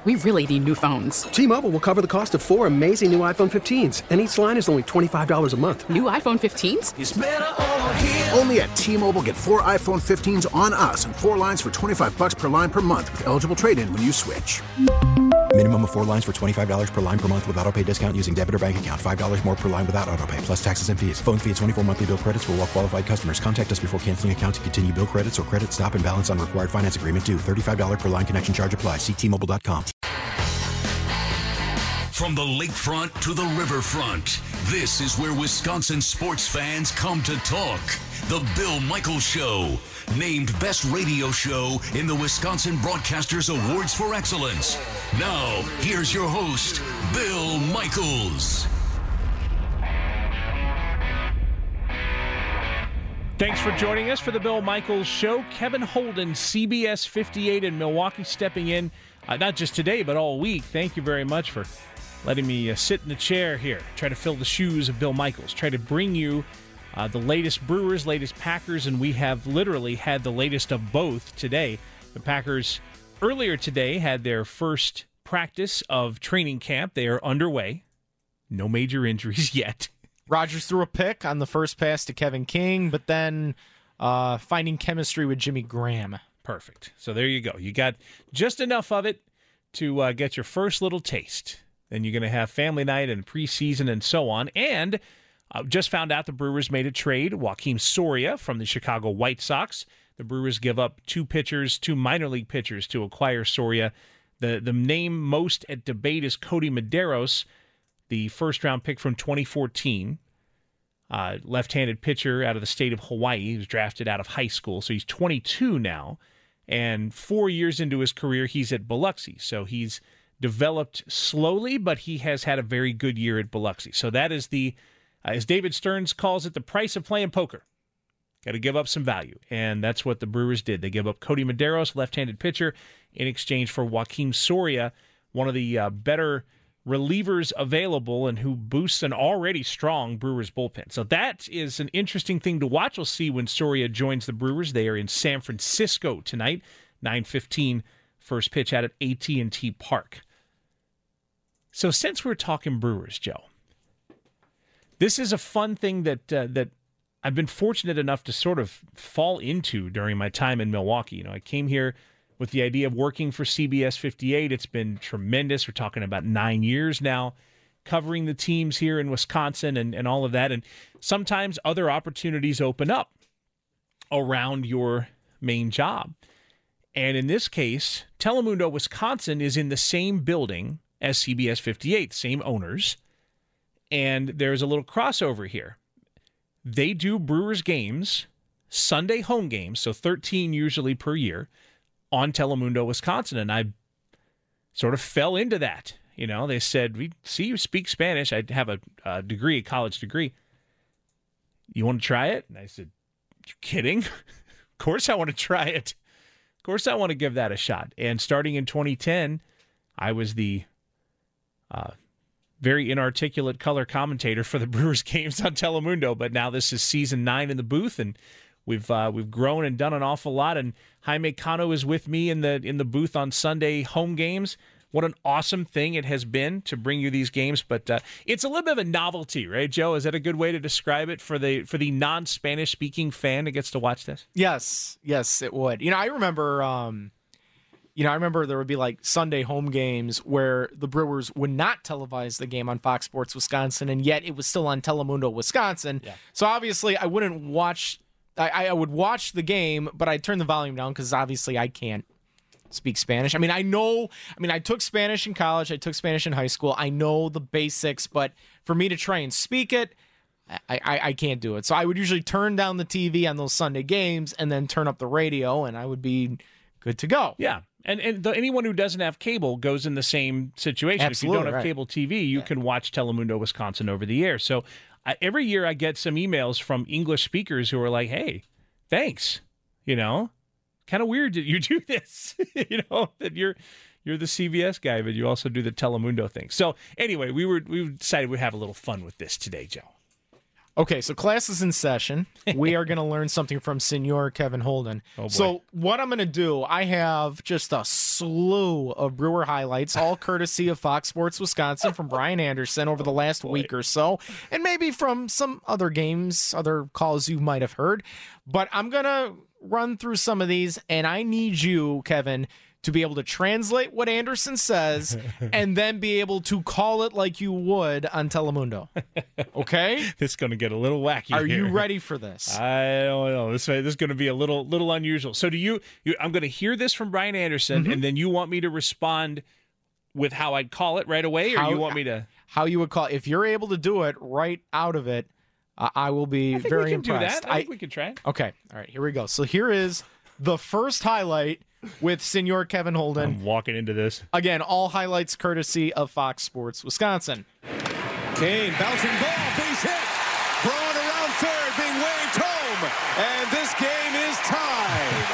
We really need new phones. T-Mobile will cover the cost of 4 amazing new iPhone 15s, and each line is only $25 a month. New iPhone 15s? It's better over here. Only at T-Mobile, get 4 iPhone 15s on us and 4 lines for $25 per line per month with eligible trade-in when you switch. Minimum of 4 lines for $25 per line per month with autopay discount using debit or bank account. $5 more per line without autopay, plus taxes and fees. Phone fee at 24 monthly bill credits for well-qualified customers. Contact us before canceling account to continue bill credits or credit stop and balance on required finance agreement due. $35 per line connection charge applies. See T-Mobile.com. From the lakefront to the riverfront, this is where Wisconsin sports fans come to talk. The Bill Michaels Show, named Best Radio Show in the Wisconsin Broadcasters Awards for Excellence. Now, here's your host, Bill Michaels. Thanks for joining us for the Bill Michaels Show. Kevin Holden, CBS 58 in Milwaukee, stepping in, not just today, but all week. Thank you very much for letting me sit in the chair here, try to fill the shoes of Bill Michaels, try to bring you the latest Brewers, latest Packers, and we have literally had the latest of both today. The Packers earlier today had their first practice of training camp. They are underway. No major injuries yet. Rodgers threw a pick on the first pass to Kevin King, but then finding chemistry with Jimmy Graham. Perfect. So there you go. You got just enough of it to get your first little taste. Then you're going to have family night and preseason and so on. And just found out the Brewers made a trade. Joakim Soria from the Chicago White Sox. The Brewers give up 2 pitchers, 2 minor league pitchers to acquire Soria. The name most at debate is Cody Medeiros, the first-round pick from 2014. Left-handed pitcher out of the state of Hawaii. He was drafted out of high school, so he's 22 now. And 4 years into his career, he's at Biloxi. So he's developed slowly, but he has had a very good year at Biloxi. So that is the, as David Stearns calls it, the price of playing poker. Got to give up some value, and that's what the Brewers did. They give up Cody Medeiros, left-handed pitcher, in exchange for Joakim Soria, one of the better relievers available and who boosts an already strong Brewers bullpen. So that is an interesting thing to watch. We'll see when Soria joins the Brewers. They are in San Francisco tonight, 9:15. First pitch out at AT&T Park. So since we're talking Brewers, Joe, this is a fun thing that I've been fortunate enough to sort of fall into during my time in Milwaukee. You know, I came here with the idea of working for CBS 58. It's been tremendous. We're talking about 9 years now, covering the teams here in Wisconsin and all of that. And sometimes other opportunities open up around your main job. And in this case, Telemundo, Wisconsin is in the same building as CBS 58, same owners. And there's a little crossover here. They do Brewers games, Sunday home games, so 13 usually per year, on Telemundo, Wisconsin. And I sort of fell into that. You know, they said, we see you speak Spanish. I have a degree, a college degree. You want to try it? And I said, you kidding? Of course I want to try it. Of course, I want to give that a shot. And starting in 2010, I was the very inarticulate color commentator for the Brewers games on Telemundo. But now this is season 9 in the booth, and we've grown and done an awful lot. And Jaime Cano is with me in the booth on Sunday home games. What an awesome thing it has been to bring you these games. But it's a little bit of a novelty, right, Joe? Is that a good way to describe it for the non-Spanish speaking fan that gets to watch this? Yes, it would. You know, I remember there would be like Sunday home games where the Brewers would not televise the game on Fox Sports Wisconsin, and yet it was still on Telemundo Wisconsin. Yeah. So obviously I wouldn't watch. I would watch the game, but I'd turn the volume down because obviously I can't speak Spanish. I took Spanish in college. I took Spanish in high school. I know the basics, but for me to try and speak it, I can't do it. So I would usually turn down the TV on those Sunday games and then turn up the radio, and I would be good to go. Yeah. And anyone who doesn't have cable goes in the same situation. Absolutely, if you don't have cable TV, you can watch Telemundo Wisconsin over the air. So every year I get some emails from English speakers who are like, hey, thanks, you know. Kind of weird that you do this, you know, that you're the CBS guy, but you also do the Telemundo thing. So anyway, we decided we'd have a little fun with this today, Joe. Okay, so class is in session. We are going to learn something from Senor Kevin Holden. Oh, boy. So what I'm going to do, I have just a slew of Brewer highlights, all courtesy of Fox Sports Wisconsin from Brian Anderson over the last week or so, and maybe from some other games, other calls you might have heard. But I'm going to run through some of these, and I need you, Kevin, to be able to translate what Anderson says and then be able to call it like you would on Telemundo. Okay? This is going to get a little wacky. Are you here. ready for this? I don't know. This is going to be a little unusual. So do you I'm going to hear this from Brian Anderson, and then you want me to respond with how I'd call it right away, or you want me to... How you would call it. If you're able to do it right out of it, I will be very impressed. Do that. I think we can try it. Okay. All right, here we go. So here is the first highlight with Senor Kevin Holden. I'm walking into this. Again, all highlights courtesy of Fox Sports Wisconsin. Kane bouncing ball, base hit. Braun around third, being waved home. And this game is tied.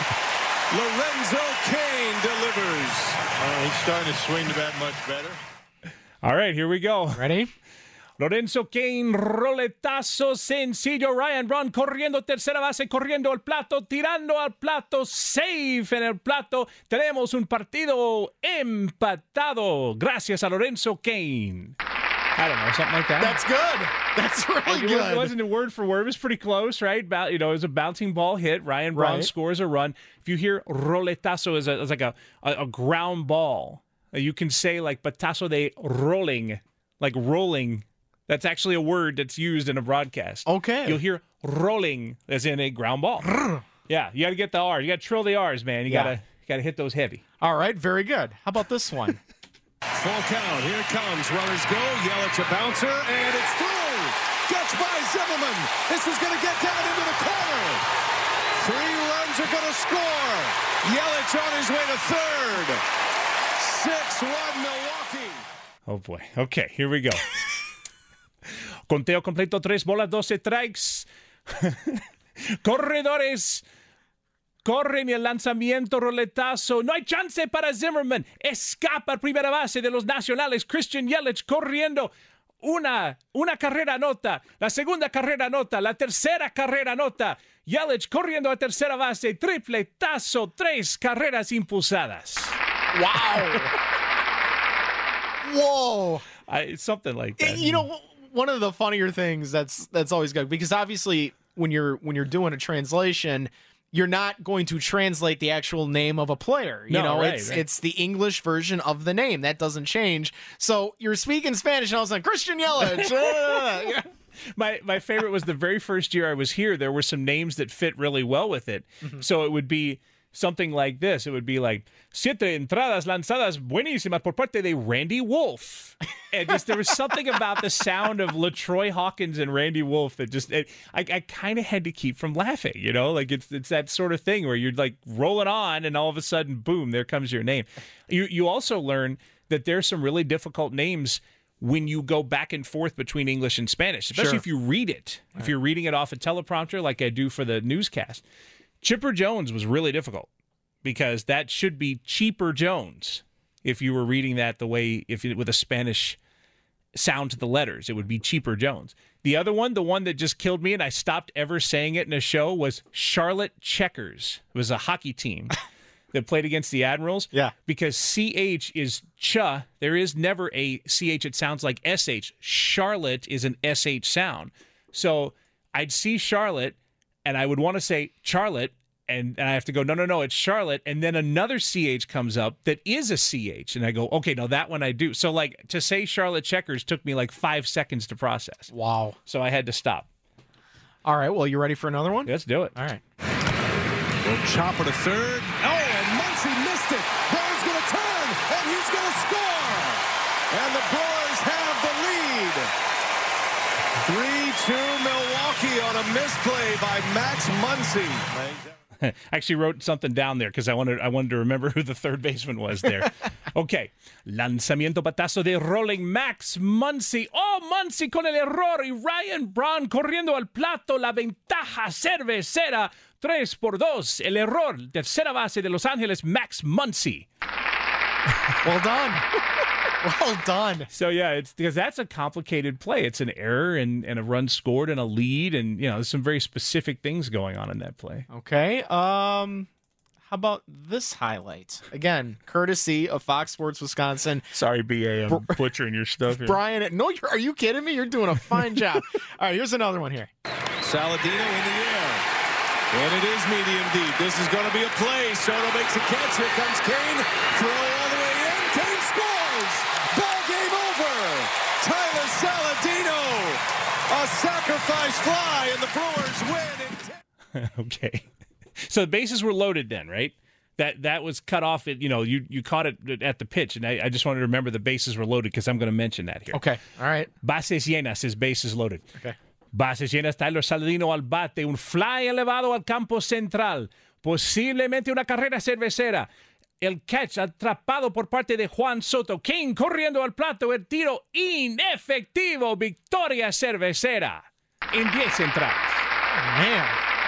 Lorenzo Kane delivers. He's starting to swing the bat much better. All right, here we go. Ready? Lorenzo Kane, roletazo sencillo. Ryan Braun corriendo tercera base, corriendo al plato, tirando al plato, safe en el plato. Tenemos un partido empatado. Gracias a Lorenzo Kane. I don't know, something like that. That's good. That's really good. It wasn't a word for word. It was pretty close, right? It was a bouncing ball hit. Ryan Braun scores a run. If you hear roletazo as like a ground ball, you can say like batazo de rolling, like rolling. That's actually a word that's used in a broadcast. Okay. You'll hear rolling as in a ground ball. Yeah, you got to get the R. You got to trill the R's, man. You got to hit those heavy. All right, very good. How about this one? Full count. Here it comes. Runners go. Yelich a bouncer, and it's through. Catch by Zimmerman. This is going to get down into the corner. 3 runs are going to score. Yelich on his way to third. 6-1 Milwaukee. Oh, boy. Okay, here we go. Conteo completo, 3 bolas, 12 strikes. Corredores. Corren y el lanzamiento, roletazo. No hay chance para Zimmerman. Escapa primera base de los Nacionales. Christian Yelich corriendo. Una carrera anota. La segunda carrera anota. La tercera carrera anota. Yelich corriendo a tercera base. Tripletazo. 3 carreras impulsadas. Wow. Whoa. Something like that. You know, one of the funnier things that's always good, because obviously when you're doing a translation, you're not going to translate the actual name of a player. It's the English version of the name. That doesn't change. So you're speaking Spanish, and I was like, Christian Yelich. My favorite was the very first year I was here, there were some names that fit really well with it. Mm-hmm. So it would be something like this. It would be like, 7 entradas lanzadas buenísimas por parte de Randy Wolf. And there was something about the sound of LaTroy Hawkins and Randy Wolf that I kind of had to keep from laughing, Like it's that sort of thing where you're like rolling on and all of a sudden, boom, there comes your name. You also learn that there's some really difficult names when you go back and forth between English and Spanish, especially if you read it. If you're reading it off a teleprompter like I do for the newscast. Chipper Jones was really difficult because that should be Cheaper Jones. If you were reading that with a Spanish sound to the letters, it would be Cheaper Jones. The other one, the one that just killed me and I stopped ever saying it in a show, was Charlotte Checkers. It was a hockey team that played against the Admirals. Yeah. Because CH is cha. There is never a CH. It sounds like SH. Charlotte is an SH sound. So I'd see Charlotte and I would want to say Charlotte. And I have to go, no, it's Charlotte. And then another CH comes up that is a CH. And I go, okay, no, that one I do. So, to say Charlotte Checkers took me 5 seconds to process. Wow. So I had to stop. All right, well, you ready for another one? Let's do it. All right. Little chopper to third. Oh, and Muncy missed it. Braun's going to turn, and he's going to score. And the Brewers have the lead. 3-2 Milwaukee on a misplay by Max Muncy. I actually wrote something down there because I wanted to remember who the third baseman was there. Okay. Lanzamiento batazo de rolling Max Muncy. Oh, Muncy con el error y Ryan Braun corriendo al plato. La ventaja cervecera 3-2. El error. Tercera base de Los Ángeles, Max Muncy. Well done. Well done. So, yeah, it's because that's a complicated play. It's an error and a run scored and a lead. And, there's some very specific things going on in that play. Okay. How about this highlight? Again, courtesy of Fox Sports Wisconsin. Sorry, BA, I'm butchering your stuff here. Brian, no, are you kidding me? You're doing a fine job. All right, here's another one here. Saladino in the air. And it is medium deep. This is going to be a play. Soto makes a catch. Here comes Kane. Throw all the way in. Kane scores. Ball game over. Tyler Saladino. A sacrifice fly, and the Brewers win. Okay. So the bases were loaded then, right? That was cut off. You caught it at the pitch, and I just wanted to remember the bases were loaded because I'm going to mention that here. Okay. All right. Bases llenas, his bases loaded. Okay. Bases llenas, Tyler Saladino al bate, un fly elevado al campo central, posiblemente una carrera cervecera. El catch atrapado por parte de Juan Soto. Kane corriendo al plato, el tiro inefectivo. Victoria cervecera en 10 entradas. Man.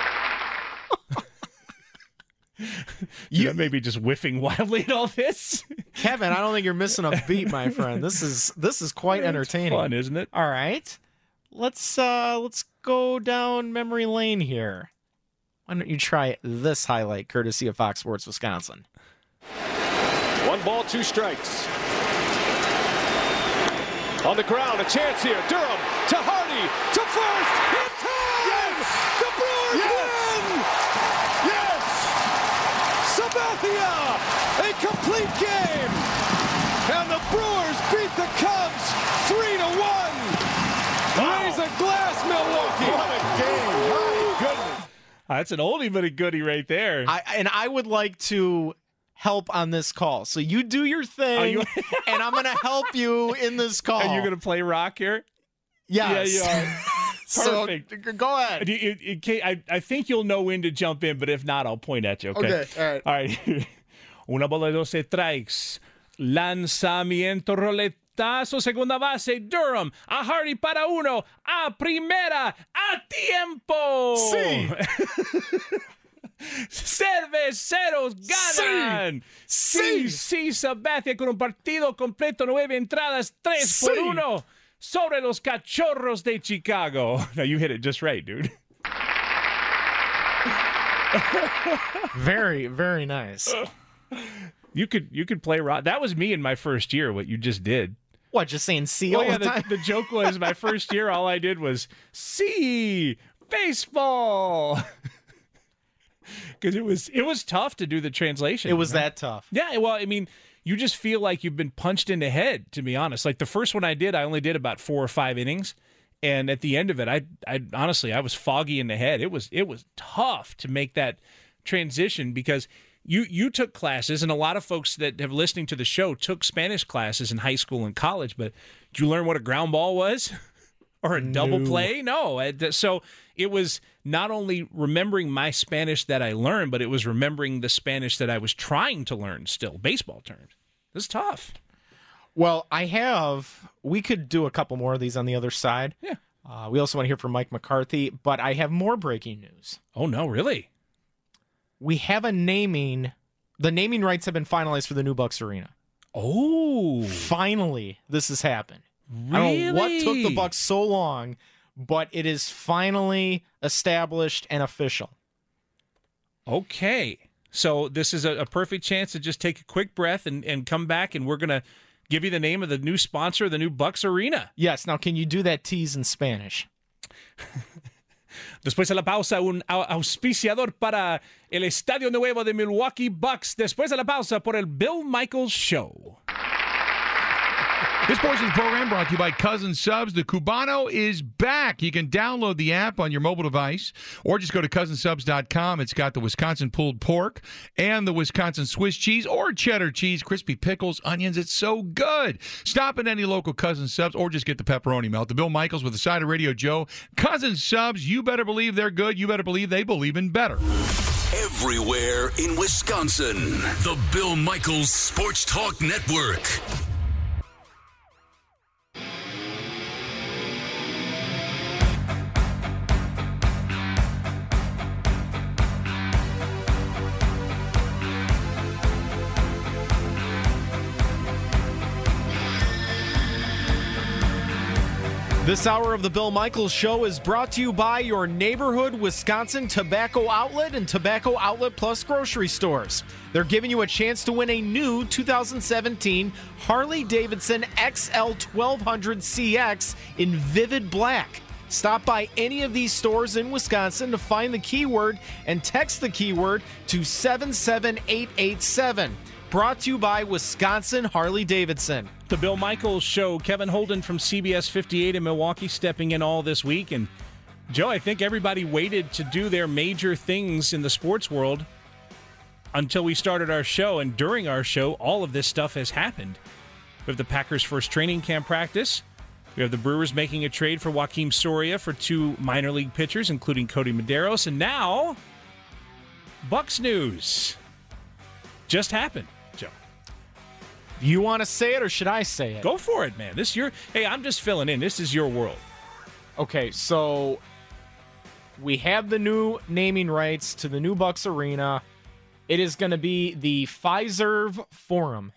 You may be just whiffing wildly at all this. Kevin, I don't think you're missing a beat, my friend. This is quite entertaining. It's fun, isn't it? All right. Let's go down memory lane here. Why don't you try this highlight, courtesy of Fox Sports Wisconsin? 1 ball, 2 strikes. On the ground, a chance here. Durham to Hardy to first. In time! Yes! The Brewers win! Yes! Sabathia! A complete game! And the Brewers beat the Cubs 3-1! Raise a glass, Milwaukee! What a game! My goodness! That's an oldie but a goodie right there. I would like to help on this call. So you do your thing, and I'm going to help you in this call. Are you going to play rock here? Yes. Yeah, you are. Perfect. So, go ahead. I think you'll know when to jump in, but if not, I'll point at you, okay? Okay, all right. Una bola de 12 strikes. Lanzamiento roletazo, segunda base, Durham. A Hardy para uno. A primera. A tiempo. Sí. Cerveceros ganan. Sí, Sabathia con un partido completo, 9 entradas, 3-1 sobre los Cachorros de Chicago. Now you hit it just right, dude. Very, very nice. You could play rock. That was me in my first year. What you just did. What? Just saying "see" all the time? The joke was my first year. All I did was "see baseball." Because it was tough to do the translation. It was that tough. Yeah, well, I mean, you just feel like you've been punched in the head, to be honest. Like the first one I only did about 4 or 5 innings. And at the end of it, I honestly, I was foggy in the head. It was tough to make that transition because you took classes, and a lot of folks that have listening to the show took Spanish classes in high school and college, but did you learn what a ground ball was? Or a double play? No. So it was not only remembering my Spanish that I learned, but it was remembering the Spanish that I was trying to learn still, baseball terms. It was tough. Well, we could do a couple more of these on the other side. Yeah. We also want to hear from Mike McCarthy, but I have more breaking news. Oh, no, really? We have the naming rights have been finalized for the new Bucks Arena. Oh. Finally, this has happened. Really? I don't know what took the Bucks so long, but it is finally established and official. Okay. So this is a perfect chance to just take a quick breath and come back, and we're going to give you the name of the new sponsor of the new Bucks Arena. Yes. Now, can you do that tease in Spanish? Después de la pausa, un auspiciador para el Estadio Nuevo de Milwaukee Bucks. Después de la pausa, por el Bill Michaels Show. This portion of the program brought to you by Cousin Subs. The Cubano is back. You can download the app on your mobile device or just go to cousinsubs.com. It's got the Wisconsin pulled pork and the Wisconsin Swiss cheese or cheddar cheese, crispy pickles, onions. It's so good. Stop at any local Cousin Subs or just get the pepperoni melt. The Bill Michaels with the side of Radio Joe. Cousin Subs, you better believe they're good. You better believe they believe in better. Everywhere in Wisconsin, the Bill Michaels Sports Talk Network. This hour of the Bill Michaels Show is brought to you by your neighborhood Wisconsin Tobacco Outlet and Tobacco Outlet Plus grocery stores. They're giving you a chance to win a new 2017 Harley-Davidson XL 1200CX in vivid black. Stop by any of these stores in Wisconsin to find the keyword and text the keyword to 77887. Brought to you by Wisconsin Harley-Davidson. The Bill Michaels Show. Kevin Holden from CBS 58 in Milwaukee stepping in all this week. And, Joe, I think everybody waited to do their major things in the sports world until we started our show. And during our show, all of this stuff has happened. We have the Packers' first training camp practice. We have the Brewers making a trade for Joakim Soria for 2 minor league pitchers, including Cody Medeiros. And now, Bucs news just happened. You want to say it or should I say it? Go for it, man. Hey, I'm just filling in. This is your world. Okay, so we have the new naming rights to the new Bucs Arena. It is going to be the Fiserv Forum.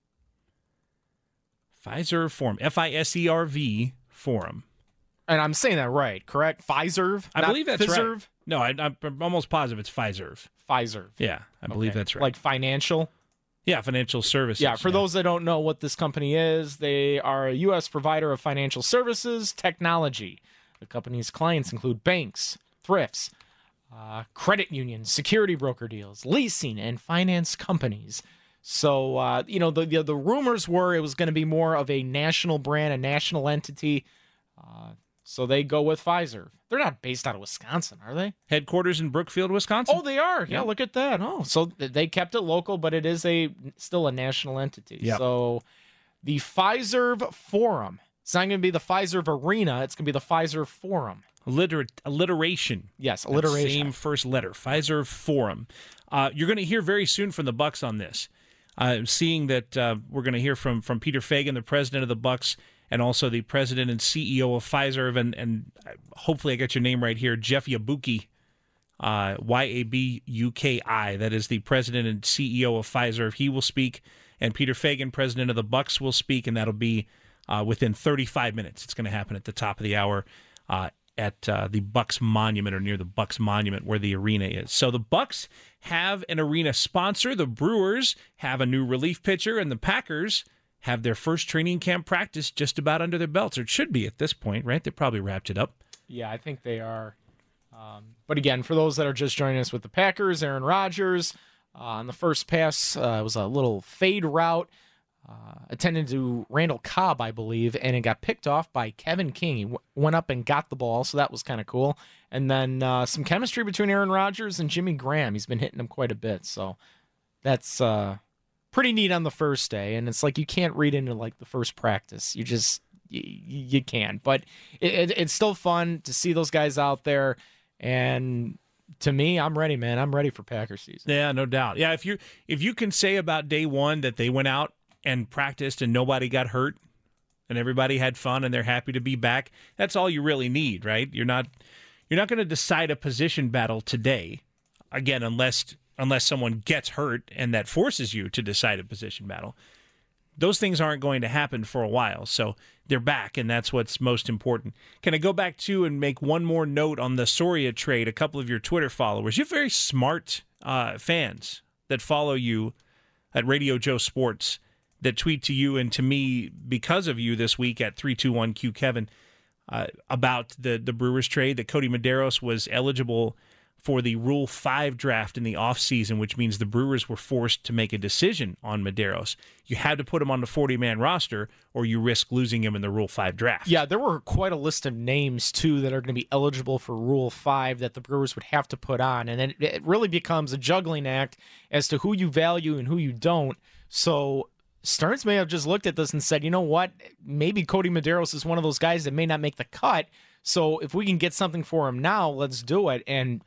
Fiserv Forum. Fiserv Forum. And I'm saying that right, correct? Fiserv? I believe that's Fiserv? right. No, I'm almost positive it's Fiserv. Fiserv. Yeah, I believe that's right. Like financial? Yeah, financial services. Yeah, for those that don't know what this company is, they are a U.S. provider of financial services technology. The company's clients include banks, thrifts, credit unions, security broker deals, leasing, and finance companies. So, the rumors were it was going to be more of a national brand, a national entity. So they go with Fiserv. They're not based out of Wisconsin, are they? Headquarters in Brookfield, Wisconsin. Oh, they are. Yeah, look at that. Oh, so they kept it local, but it is still a national entity. Yep. So the Fiserv Forum. It's not going to be the Fiserv Arena. It's going to be the Fiserv Forum. Alliteration. Yes, alliteration. Same first letter. Fiserv Forum. You're going to hear very soon from the Bucs on this. Seeing that we're going to hear from Peter Feigin, the president of the Bucs, and also the president and CEO of Fiserv, and hopefully I got your name right here, Jeff Yabuki, Yabuki. That is the president and CEO of Fiserv. He will speak, and Peter Feigin, president of the Bucs, will speak, and that'll be within 35 minutes. It's going to happen at the top of the hour at the Bucs Monument, or near the Bucs Monument where the arena is. So the Bucs have an arena sponsor. The Brewers have a new relief pitcher, and the Packers have their first training camp practice just about under their belts, or it should be at this point, right? They probably wrapped it up. Yeah, I think they are. But again, for those that are just joining us with the Packers, Aaron Rodgers on the first pass was a little fade route, attended to Randall Cobb, I believe, and it got picked off by Kevin King. He went up and got the ball, so that was kind of cool. And then some chemistry between Aaron Rodgers and Jimmy Graham. He's been hitting him quite a bit, so that's pretty neat on the first day. And it's like you can't read into like the first practice. You can, but it's still fun to see those guys out there. And to me, I'm ready, man. I'm ready for Packers season. Yeah, no doubt. Yeah, if you can say about day one that they went out and practiced and nobody got hurt and everybody had fun and they're happy to be back, that's all you really need, right? You're not going to decide a position battle today, again, unless someone gets hurt and that forces you to decide a position battle. Those things aren't going to happen for a while, so they're back, and that's what's most important. Can I go back to and make one more note on the Soria trade? A couple of your Twitter followers, you have very smart fans that follow you at Radio Joe Sports, that tweet to you and to me because of you this week at 321QKevin about the Brewers trade, that Cody Medeiros was eligible for the Rule 5 draft in the offseason, which means the Brewers were forced to make a decision on Medeiros. You had to put him on the 40-man roster, or you risk losing him in the Rule 5 draft. Yeah, there were quite a list of names, too, that are going to be eligible for Rule 5 that the Brewers would have to put on. And then it really becomes a juggling act as to who you value and who you don't. So Stearns may have just looked at this and said, you know what, maybe Cody Medeiros is one of those guys that may not make the cut. So if we can get something for him now, let's do it. And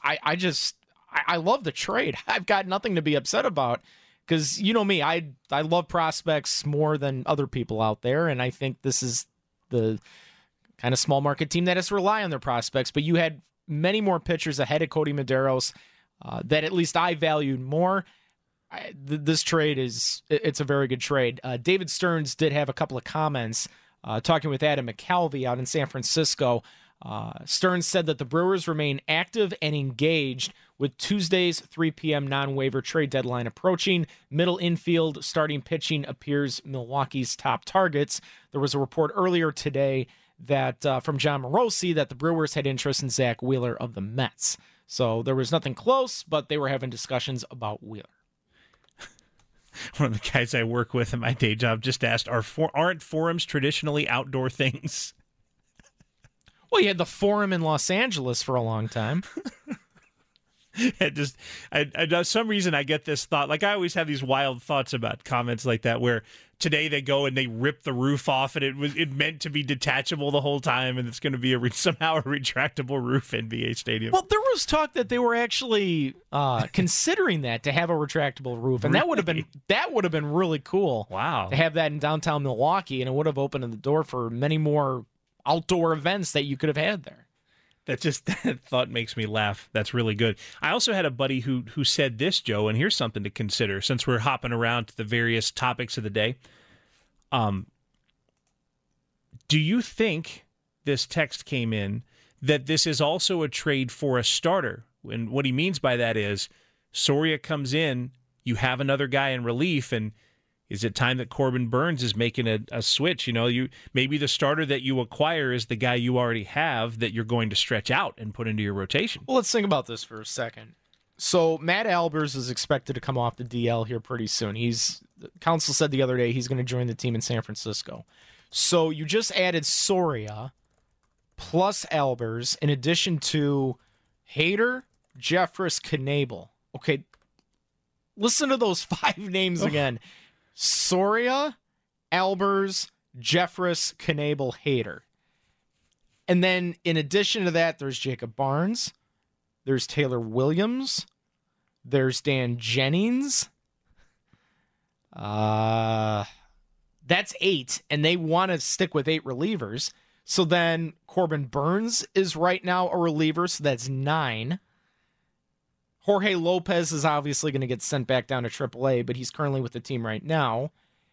I love the trade. I've got nothing to be upset about because, you know me, I love prospects more than other people out there, and I think this is the kind of small market team that has to rely on their prospects. But you had many more pitchers ahead of Cody Medeiros that at least I valued more. This trade it's a very good trade. David Stearns did have a couple of comments talking with Adam McCalvey out in San Francisco. Stearns said that the Brewers remain active and engaged with Tuesday's 3 p.m. non-waiver trade deadline approaching. Middle infield starting pitching appears Milwaukee's top targets. There was a report earlier today that from John Morosi that the Brewers had interest in Zach Wheeler of the Mets. So there was nothing close, but they were having discussions about Wheeler. One of the guys I work with in my day job just asked, aren't forums traditionally outdoor things? Well, you had the Forum in Los Angeles for a long time. For some reason I get this thought, like I always have these wild thoughts about comments like that, where today they go and they rip the roof off and it meant to be detachable the whole time, and it's going to be somehow a retractable roof NBA Stadium. Well, there was talk that they were actually considering that, to have a retractable roof, and that would have been really cool. Wow, to have that in downtown Milwaukee, and it would have opened the door for many more outdoor events that you could have had there. That thought makes me laugh. That's really good. I also had a buddy who said this, Joe, and here's something to consider since we're hopping around to the various topics of the day. Do you think, this text came in, that this is also a trade for a starter? And what he means by that is Soria comes in, you have another guy in relief, and is it time that Corbin Burnes is making a switch? Maybe the starter that you acquire is the guy you already have that you're going to stretch out and put into your rotation. Well, let's think about this for a second. So Matt Albers is expected to come off the DL here pretty soon. The council said the other day he's going to join the team in San Francisco. So you just added Soria plus Albers in addition to Hader, Jeffress, Knebel. Okay, listen to those 5 names again. Soria, Albers, Jeffress, Knebel, Hader. And then in addition to that, there's Jacob Barnes, there's Taylor Williams, there's Dan Jennings. That's 8, and they want to stick with 8 relievers. So then Corbin Burnes is right now a reliever, so that's 9. Jorge Lopez is obviously going to get sent back down to AAA, but he's currently with the team right now.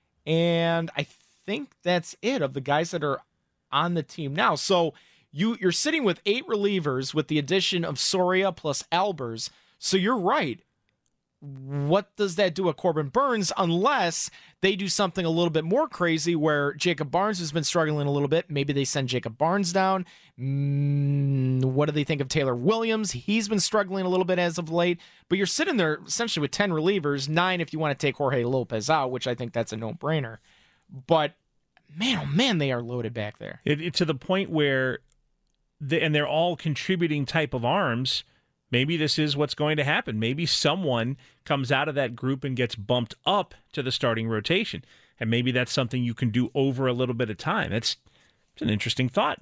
And I think that's it of the guys that are on the team now. So you're sitting with 8 relievers with the addition of Soria plus Albers. So you're right. What does that do at Corbin Burnes unless they do something a little bit more crazy where Jacob Barnes has been struggling a little bit? Maybe they send Jacob Barnes down. What do they think of Taylor Williams? He's been struggling a little bit as of late. But you're sitting there essentially with 10 relievers, 9 if you want to take Jorge Lopez out, which I think that's a no-brainer. But, man, oh man, they are loaded back there. To the point where, they're all contributing type of arms. Maybe this is what's going to happen. Maybe someone comes out of that group and gets bumped up to the starting rotation. And maybe that's something you can do over a little bit of time. It's an interesting thought.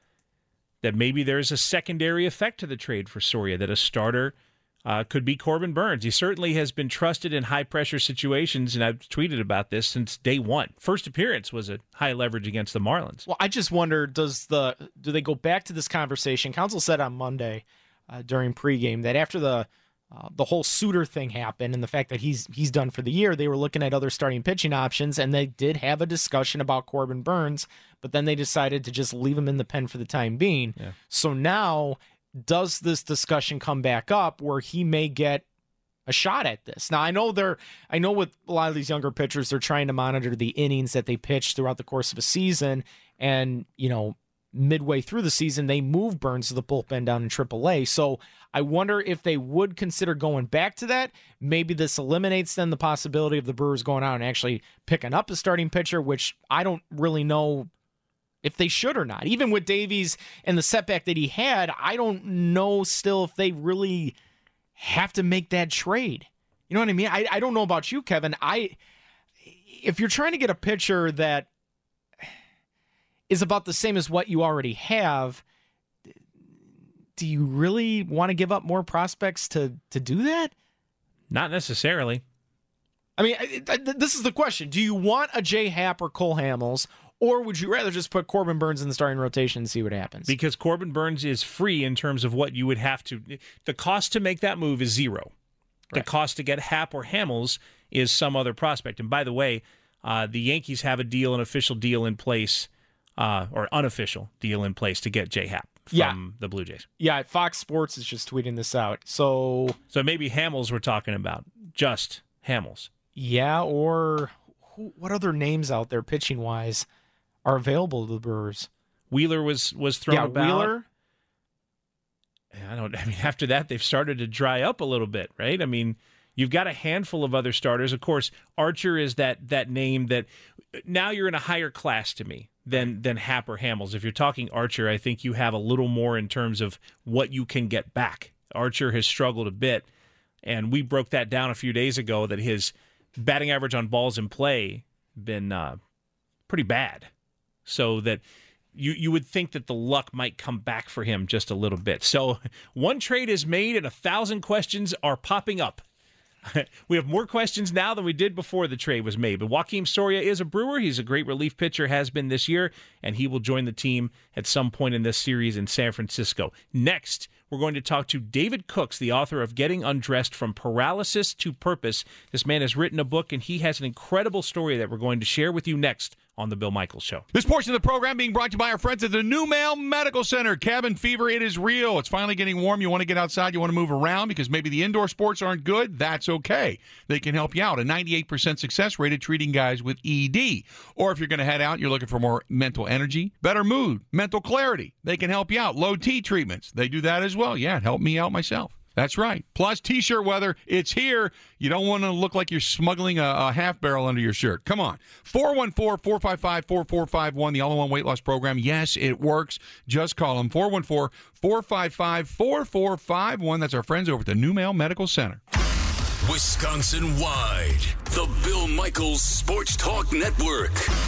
That maybe there's a secondary effect to the trade for Soria, that a starter could be Corbin Burnes. He certainly has been trusted in high-pressure situations, and I've tweeted about this since day one. First appearance was a high leverage against the Marlins. Well, I just wonder, do they go back to this conversation? Council said on Monday during pregame that after the whole Suter thing happened and the fact that he's done for the year, they were looking at other starting pitching options, and they did have a discussion about Corbin Burnes, but then they decided to just leave him in the pen for the time being. Yeah. So now, does this discussion come back up where he may get a shot at this? Now, I know with a lot of these younger pitchers, they're trying to monitor the innings that they pitch throughout the course of a season, and, midway through the season, they move Burnes to the bullpen down in AAA. So I wonder if they would consider going back to that. Maybe this eliminates then the possibility of the Brewers going out and actually picking up a starting pitcher, which I don't really know if they should or not. Even with Davies and the setback that he had, I don't know still if they really have to make that trade. You know what I mean? I don't know about you, Kevin. If you're trying to get a pitcher that is about the same as what you already have, do you really want to give up more prospects to do that? Not necessarily. I mean, this is the question. Do you want a J. Happ or Cole Hamels, or would you rather just put Corbin Burnes in the starting rotation and see what happens? Because Corbin Burnes is free in terms of what you would have to... The cost to make that move is 0. Right. The cost to get Happ or Hamels is some other prospect. And by the way, the Yankees have an official deal in place or unofficial deal in place to get J-Hap from the Blue Jays. Yeah, Fox Sports is just tweeting this out. So maybe Hamels we're talking about, just Hamels. Yeah, or what other names out there pitching-wise are available to the Brewers? Wheeler was thrown about. Wheeler. After that, they've started to dry up a little bit, right? I mean, you've got a handful of other starters. Of course, Archer is that name that now you're in a higher class to me than Happ or Hamels. If you're talking Archer, I think you have a little more in terms of what you can get back. Archer has struggled a bit, and we broke that down a few days ago that his batting average on balls in play been pretty bad. So that you would think that the luck might come back for him just a little bit. So one trade is made and 1,000 questions are popping up. We have more questions now than we did before the trade was made. But Joakim Soria is a Brewer. He's a great relief pitcher, has been this year, and he will join the team at some point in this series in San Francisco. Next, we're going to talk to David Cooks, the author of Getting Undressed from Paralysis to Purpose. This man has written a book, and he has an incredible story that we're going to share with you next on The Bill Michaels Show. This portion of the program being brought to you by our friends at the NuMale Medical Center. Cabin fever, it is real. It's finally getting warm. You want to get outside. You want to move around because maybe the indoor sports aren't good. That's okay. They can help you out. A 98% success rate at treating guys with ED. Or if you're going to head out, you're looking for more mental energy, better mood, mental clarity. They can help you out. Low T treatments. They do that as well. Yeah, it helped me out myself. That's right. Plus, T-shirt weather, it's here. You don't want to look like you're smuggling a half barrel under your shirt. Come on. 414-455-4451, the all-in-one weight loss program. Yes, it works. Just call them. 414-455-4451. That's our friends over at the NuMale Medical Center. Wisconsin-wide, the Bill Michaels Sports Talk Network.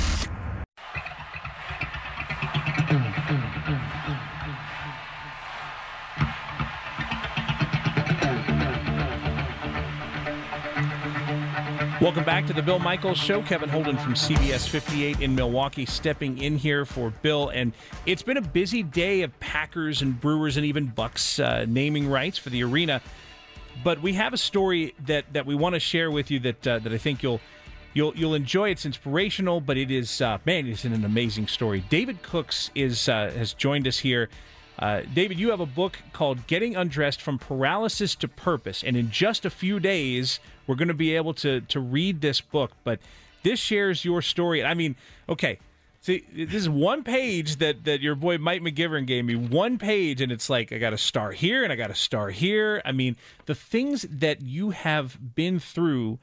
Welcome back to the Bill Michaels Show. Kevin Holden from CBS 58 in Milwaukee stepping in here for Bill. And it's been a busy day of Packers and Brewers and even Bucks naming rights for the arena. But we have a story that we want to share with you that I think you'll enjoy. It's inspirational, but it is, it's an amazing story. David Cooks has joined us here. David, you have a book called Getting Undressed from Paralysis to Purpose, and in just a few days, we're going to be able to read this book, but this shares your story. I mean, okay, see, this is one page that your boy Mike McGivern gave me, one page, and it's like, I got a star here, and I got a star here. I mean, the things that you have been through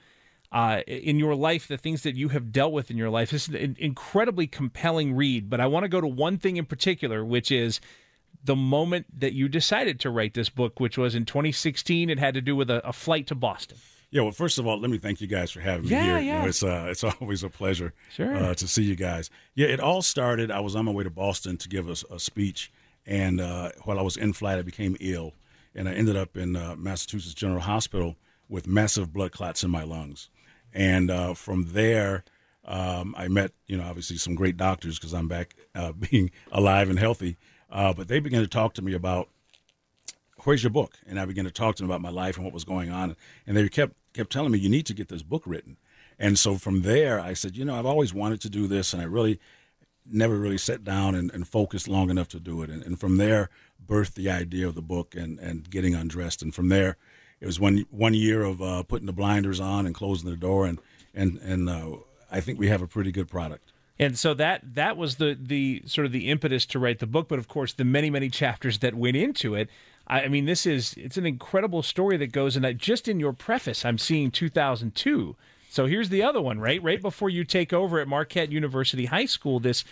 in your life, the things that you have dealt with in your life, this is an incredibly compelling read, but I want to go to one thing in particular, which is the moment that you decided to write this book, which was in 2016. It had to do with a flight to Boston. Yeah, well, first of all, let me thank you guys for having me here. Yeah. You know, it's always a pleasure to see you guys. Yeah, it all started, I was on my way to Boston to give a speech, and while I was in flight, I became ill, and I ended up in Massachusetts General Hospital with massive blood clots in my lungs. And from there, I met, obviously some great doctors because I'm back being alive and healthy. But they began to talk to me about, where's your book? And I began to talk to them about my life and what was going on. And they kept telling me, you need to get this book written. And so from there, I said, I've always wanted to do this, and I really never really sat down and focused long enough to do it. And from there, birthed the idea of the book and Getting Undressed. And from there, it was one year of putting the blinders on and closing the door. And I think we have a pretty good product. And so that was the sort of the impetus to write the book, but of course the many, many chapters that went into it. I mean, it's an incredible story that goes in that. Just in your preface, I'm seeing 2002. So here's the other one, right before you take over at Marquette University High School, this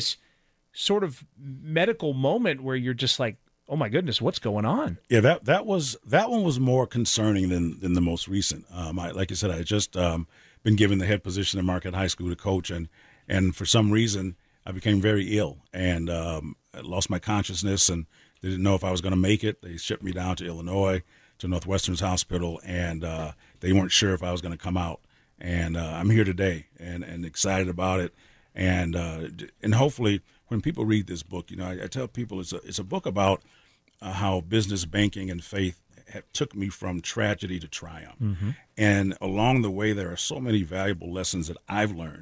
sort of medical moment where you're just like, oh my goodness, what's going on? Yeah, that one was more concerning than the most recent. Like I said, I had just been given the head position at Marquette High School to coach, and for some reason, I became very ill and I lost my consciousness and didn't know if I was going to make it. They shipped me down to Illinois, to Northwestern's hospital, and they weren't sure if I was going to come out. And I'm here today and excited about it. And hopefully when people read this book, I tell people it's a book about how business, banking, and faith took me from tragedy to triumph. Mm-hmm. And along the way, there are so many valuable lessons that I've learned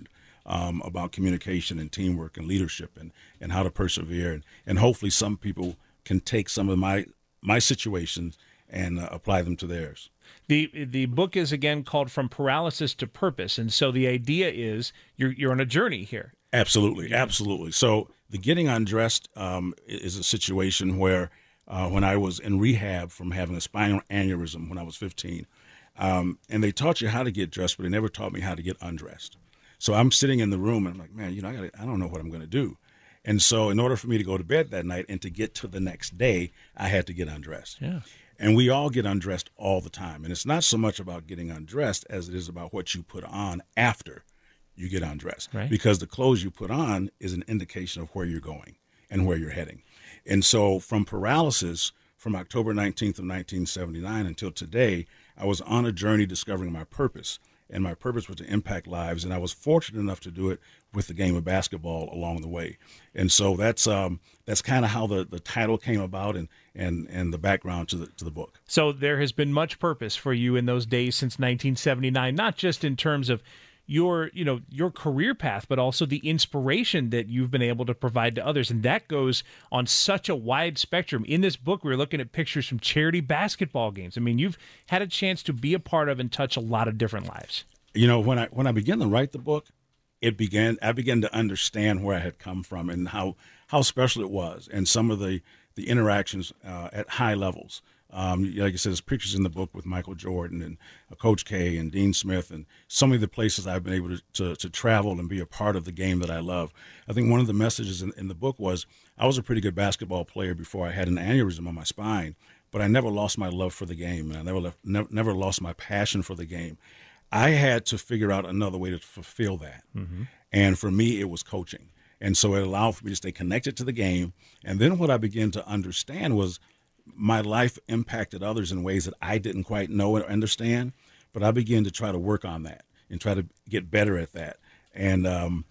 about communication and teamwork and leadership and how to persevere. And hopefully some people can take some of my situations and apply them to theirs. The book is, again, called From Paralysis to Purpose. And so the idea is you're on a journey here. Absolutely. Absolutely. So the getting undressed is a situation where when I was in rehab from having a spinal aneurysm when I was 15, and they taught you how to get dressed, but they never taught me how to get undressed. So I'm sitting in the room and I'm like, man, I don't know what I'm going to do. And so in order for me to go to bed that night and to get to the next day, I had to get undressed. Yeah. And we all get undressed all the time. And it's not so much about getting undressed as it is about what you put on after you get undressed. Right. Because the clothes you put on is an indication of where you're going and where you're heading. And so from paralysis, from October 19th of 1979 until today, I was on a journey discovering my purpose. And my purpose was to impact lives, and I was fortunate enough to do it with the game of basketball along the way. And so that's kind of how the title came about and the background to the book. So there has been much purpose for you in those days since 1979, not just in terms of your career path, but also the inspiration that you've been able to provide to others. And that goes on such a wide spectrum. In this book, we're looking at pictures from charity basketball games. I mean, you've had a chance to be a part of and touch a lot of different lives. When I began to write the book, I began to understand where I had come from and how special it was, and some of the interactions at high levels. Like I said, there's pictures in the book with Michael Jordan and Coach K and Dean Smith and so many of the places I've been able to travel and be a part of the game that I love. I think one of the messages in the book was I was a pretty good basketball player before I had an aneurysm on my spine, but I never lost my love for the game, and I never lost my passion for the game. I had to figure out another way to fulfill that. Mm-hmm. And for me, it was coaching. And so it allowed for me to stay connected to the game. And then what I began to understand was my life impacted others in ways that I didn't quite know or understand, but I began to try to work on that and try to get better at that. And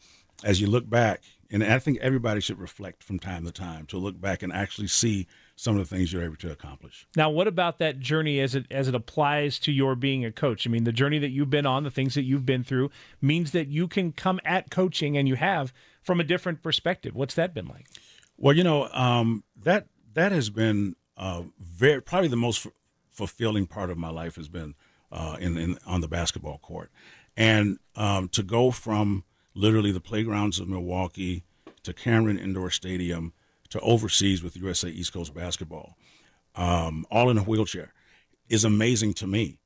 as you look back, and I think everybody should reflect from time to time to look back and actually see some of the things you're able to accomplish. Now, what about that journey as it applies to your being a coach? I mean, the journey that you've been on, the things that you've been through, means that you can come at coaching, and you have, from a different perspective. What's that been like? Well, that has been probably the most fulfilling part of my life has been on the basketball court, and to go from literally the playgrounds of Milwaukee to Cameron Indoor Stadium to overseas with USA East Coast Basketball, all in a wheelchair, is amazing to me.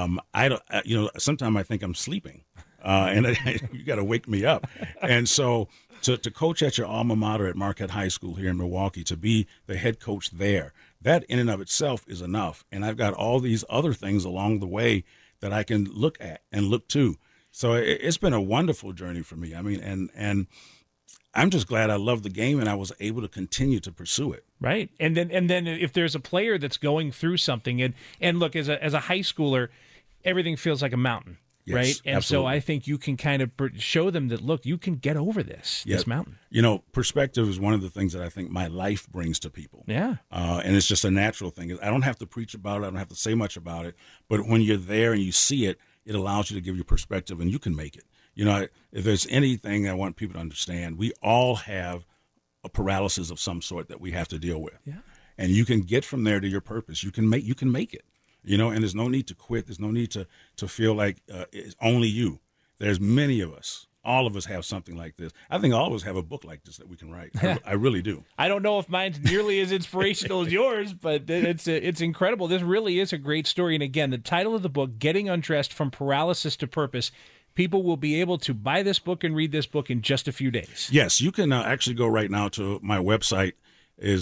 Sometimes I think I'm sleeping, and you got to wake me up. And so to coach at your alma mater at Marquette High School here in Milwaukee, to be the head coach there, that in and of itself is enough. And I've got all these other things along the way that I can look at and look to. So it's been a wonderful journey for me. I mean, and I'm just glad I love the game and I was able to continue to pursue it. Right. And then if there's a player that's going through something, and look, as a high schooler, everything feels like a mountain. Yes, right. And absolutely. so I think you can kind of show them that, look, you can get over this mountain. Perspective is one of the things that I think my life brings to people. Yeah. And it's just a natural thing. I don't have to preach about it. I don't have to say much about it. But when you're there and you see it, it allows you to give you perspective, and you can make it. If there's anything I want people to understand, we all have a paralysis of some sort that we have to deal with. Yeah. And you can get from there to your purpose. You can make it. And there's no need to quit. There's no need to feel like it's only you. There's many of us. All of us have something like this. I think all of us have a book like this that we can write. I really do. I don't know if mine's nearly as inspirational as yours, but it's incredible. This really is a great story. And again, the title of the book, Getting Undressed from Paralysis to Purpose, people will be able to buy this book and read this book in just a few days. Yes, you can actually go right now to my website, is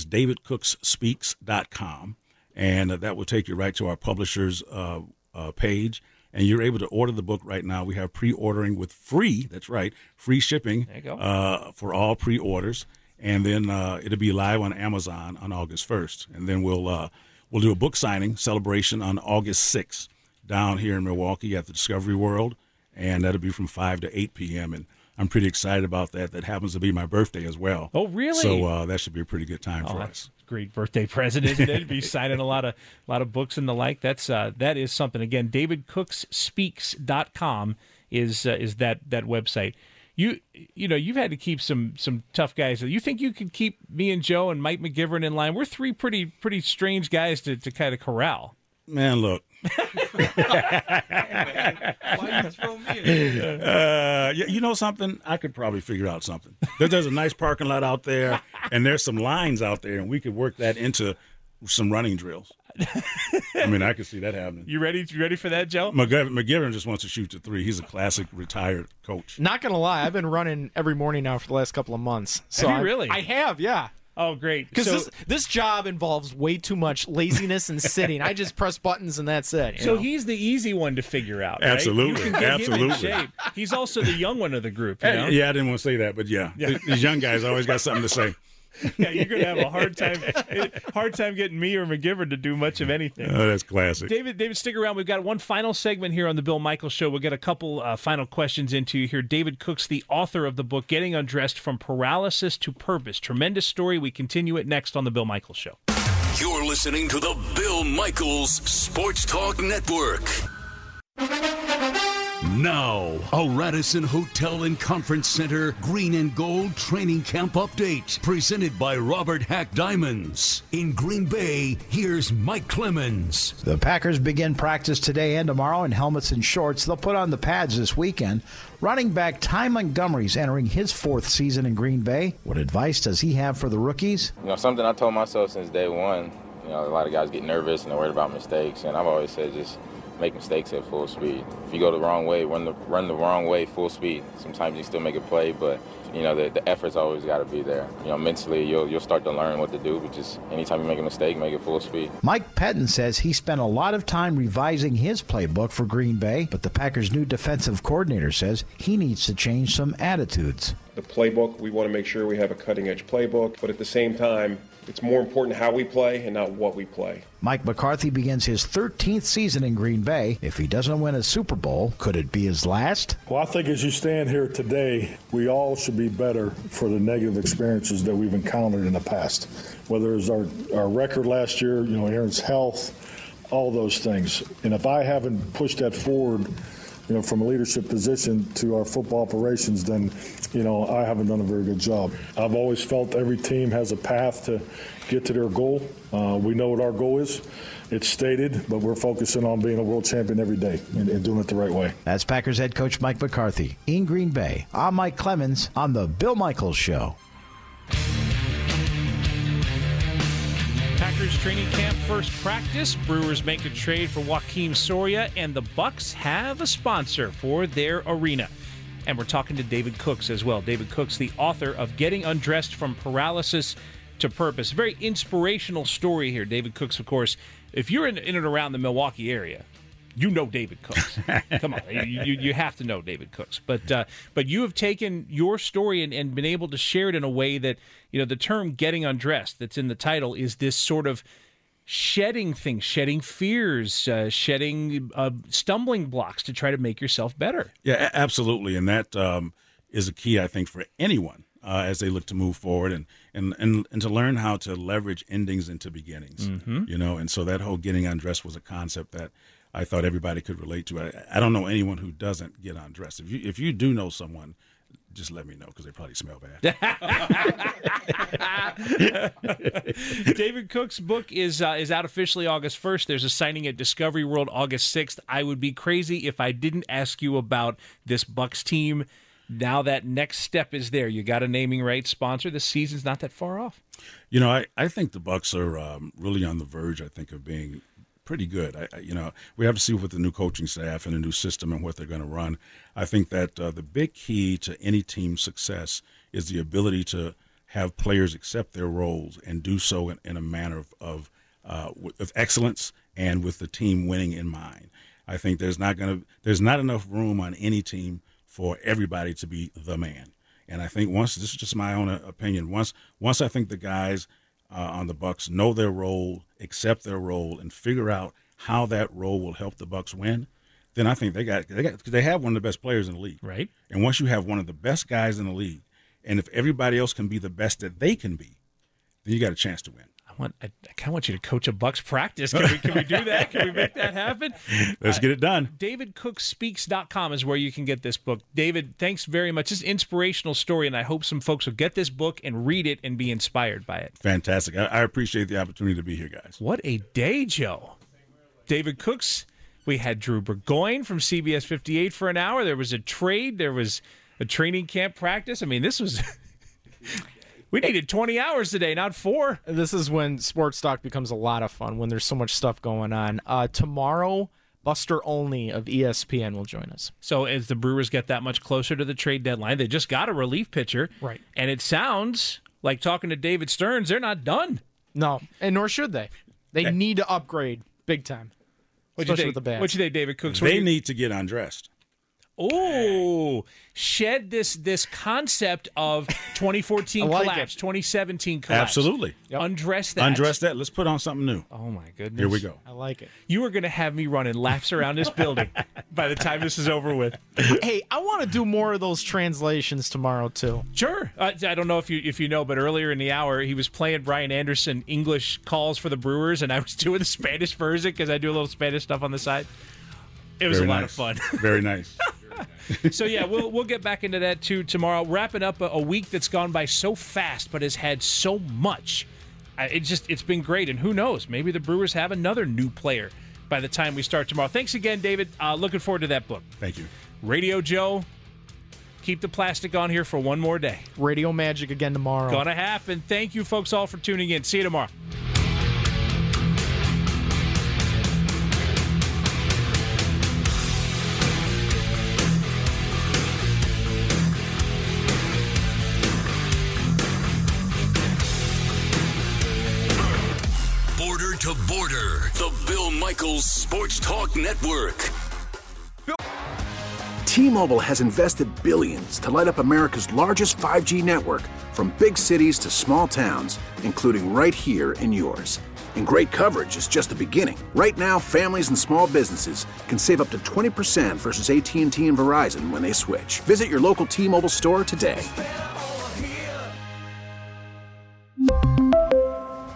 davidcooksspeaks.com. And that will take you right to our publisher's page. And you're able to order the book right now. We have pre-ordering with free shipping for all pre-orders. And then it'll be live on Amazon on August 1st. And then we'll do a book signing celebration on August 6th down here in Milwaukee at the Discovery World. And that'll be from 5 to 8 p.m. And I'm pretty excited about that. That happens to be my birthday as well. Oh, really? So that should be a pretty good time for us. Great birthday present, isn't it? Be signing a lot of books and the like. That is something. Again, davidcooksspeaks.com is that website. you've had to keep some tough guys. You think you could keep me and Joe and Mike McGivern in line? We're three pretty strange guys to kind of corral. Man, look. Why you throw me in? You know something? I could probably figure out something. There's a nice parking lot out there, and there's some lines out there, and we could work that into some running drills. I mean, I could see that happening. You ready for that, Joe? McGivern just wants to shoot the three. He's a classic retired coach. Not going to lie, I've been running every morning now for the last couple of months. So have you really? I have, yeah. Oh, great. Because this job involves way too much laziness and sitting. I just press buttons and that's it. So he's the easy one to figure out, right? Absolutely. You can get Absolutely. him in shape. He's also the young one of the group. You know? Yeah, I didn't want to say that, but yeah. These young guys always got something to say. Yeah, you're going to have a hard time getting me or McGivern to do much of anything. Oh, that's classic. David, stick around. We've got one final segment here on the Bill Michaels Show. We'll get a couple final questions into you here. David Cooks, the author of the book, Getting Undressed from Paralysis to Purpose. Tremendous story. We continue it next on the Bill Michaels Show. You're listening to the Bill Michaels Sports Talk Network. Now, a Radisson Hotel and Conference Center Green and Gold Training Camp Update, presented by Robert Hack Diamonds. In Green Bay, here's Mike Clemens. The Packers begin practice today and tomorrow in helmets and shorts. They'll put on the pads this weekend. Running back Ty Montgomery's entering his 4th season in Green Bay. What advice does he have for the rookies? Something I told myself since day one. A lot of guys get nervous and they're worried about mistakes, and I've always said just make mistakes at full speed. If you go the wrong way, run the wrong way full speed. Sometimes you still make a play, but the effort's always got to be there. Mentally you'll start to learn what to do, but just anytime you make a mistake, make it full speed. Mike Pettin says he spent a lot of time revising his playbook for Green Bay, but the Packers' new defensive coordinator says he needs to change some attitudes. The playbook, we want to make sure we have a cutting-edge playbook, but at the same time, it's more important how we play and not what we play. Mike McCarthy begins his 13th season in Green Bay. If he doesn't win a Super Bowl, could it be his last? Well, I think as you stand here today, we all should be better for the negative experiences that we've encountered in the past. Whether it's our record last year, Aaron's health, all those things. And if I haven't pushed that forward, from a leadership position to our football operations, then, I haven't done a very good job. I've always felt every team has a path to get to their goal. We know what our goal is. It's stated, but we're focusing on being a world champion every day and doing it the right way. That's Packers head coach Mike McCarthy. In Green Bay, I'm Mike Clemens on the Bill Michaels Show. Packers training camp first practice. Brewers make a trade for Joakim Soria, and the Bucks have a sponsor for their arena. And we're talking to David Cooks as well. David Cooks, the author of Getting Undressed from Paralysis to Purpose. Very inspirational story here. David Cooks, of course, if you're in and around the Milwaukee area, you know David Cooks. Come on, you have to know David Cooks. But you have taken your story and been able to share it in a way that, the term Getting Undressed that's in the title is this sort of shedding things, shedding fears, shedding stumbling blocks to try to make yourself better. Yeah, absolutely. And that is a key, I think, for anyone as they look to move forward and to learn how to leverage endings into beginnings. Mm-hmm. And so that whole getting undressed was a concept that I thought everybody could relate to. I don't know anyone who doesn't get undressed. If you do know someone, just let me know because they probably smell bad. David Cook's book is out officially August 1st. There's a signing at Discovery World August 6th. I would be crazy if I didn't ask you about this Bucks team. Now that next step is there. You got a naming rights sponsor. The season's not that far off. I think the Bucks are really on the verge, I think, of being pretty good. We have to see with the new coaching staff and the new system and what they're going to run. I think that the big key to any team's success is the ability to have players accept their roles and do so in a manner of excellence and with the team winning in mind. I think there's not enough room on any team for everybody to be the man. And I think this is just my own opinion, once I think the guys on the Bucks know their role, accept their role, and figure out how that role will help the Bucks win, then I think they have one of the best players in the league. Right. And once you have one of the best guys in the league, and if everybody else can be the best that they can be, then you got a chance to win. I I kind of want you to coach a Bucks practice. Can we do that? Can we make that happen? Let's get it done. DavidCookSpeaks.com is where you can get this book. David, thanks very much. It's an inspirational story, and I hope some folks will get this book and read it and be inspired by it. Fantastic. I appreciate the opportunity to be here, guys. What a day, Joe. David Cooks. We had Drew Burgoyne from CBS 58 for an hour. There was a trade. There was a training camp practice. I mean, this was... We needed 20 hours today, not 4. This is when sports talk becomes a lot of fun, when there's so much stuff going on. Tomorrow, Buster Olney of ESPN will join us. So as the Brewers get that much closer to the trade deadline, they just got a relief pitcher. Right. And it sounds like, talking to David Stearns, they're not done. No, and nor should they. They need to upgrade big time, especially with the bats. What you think, David Cooks? They need to get undressed. Oh, shed this concept of 2014 collapse, 2017 collapse. Absolutely. Yep. Undress that. Undress that. Let's put on something new. Oh, my goodness. Here we go. I like it. You are going to have me running laps around this building by the time this is over with. Hey, I want to do more of those translations tomorrow, too. Sure. I don't know if you know, but earlier in the hour, he was playing Brian Anderson English calls for the Brewers, and I was doing the Spanish version because I do a little Spanish stuff on the side. It was a lot of fun. Very nice. So, yeah, we'll get back into that, too, tomorrow. Wrapping up a week that's gone by so fast but has had so much. It's been great, and who knows? Maybe the Brewers have another new player by the time we start tomorrow. Thanks again, David. Looking forward to that book. Thank you. Radio Joe, keep the plastic on here for one more day. Radio Magic again tomorrow. Gonna happen. Thank you, folks, all for tuning in. See you tomorrow. To Border, the Bill Michaels Sports Talk Network. T-Mobile has invested billions to light up America's largest 5G network, from big cities to small towns, including right here in yours. And great coverage is just the beginning. Right now, families and small businesses can save up to 20% versus AT&T and Verizon when they switch. Visit your local T-Mobile store today.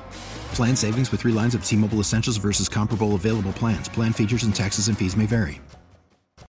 Plan savings with 3 lines of T-Mobile Essentials versus comparable available plans. Plan features and taxes and fees may vary.